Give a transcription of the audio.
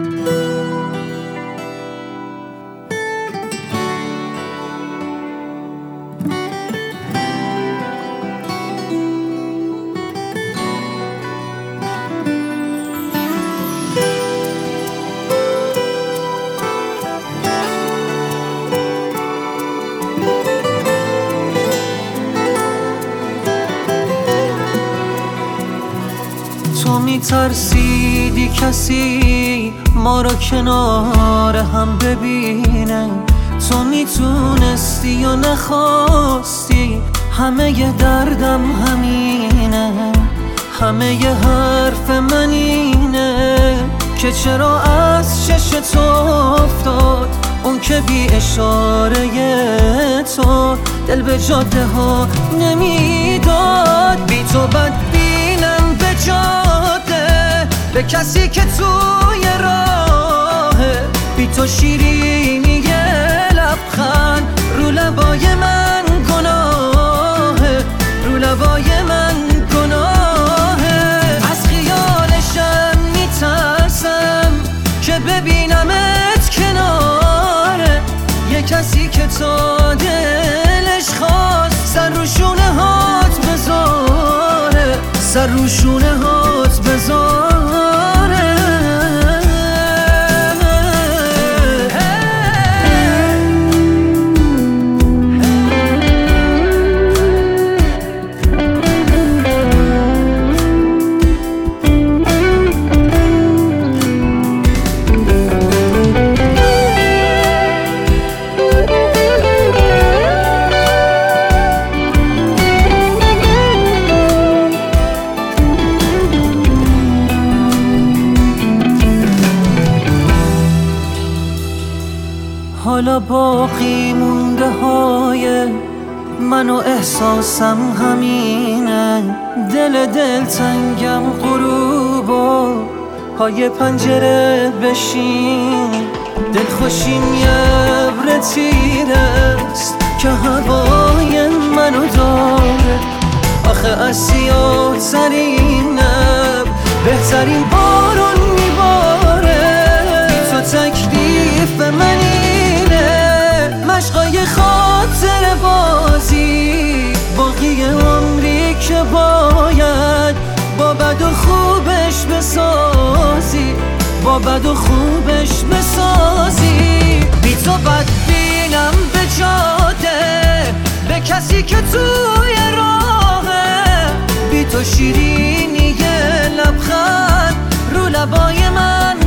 تو میترسیدی کسی ما را کنار هم ببینه، تو میتونستی یا نخواستی، همه ی دردم همینه، همه ی حرف من اینه که چرا از چشت افتاد اون که بی اشاره تو دل به جاده ها نمیداد. بی تو بد بینم به جاده، به کسی که توی راهه، بی تو شیرینی لبخند رو لبای من گناهه، رو لبای من گناهه. از خیالشم میترسم که ببینمت کناره یه کسی که تا دلش خواست سر رو شونه هات بذاره، سر رو شونه هات بذاره. حالا باقی مونده های من و احساسم همینه، دل تنگم غروب و پای پنجره بشین، دل خوشیم یه ابر تیرست که هوای منو داره. آخه از سیاه ترین نب بهترین بارون میباره، تو تکلیف منی مشقای خاطر بازی، باقی عمری که باید با بد و خوبش بسازی، با بد و خوبش بسازی. بی تو بد بینم به جاده، به کسی که توی راهه، بی تو شیرینی لبخند رو لبای من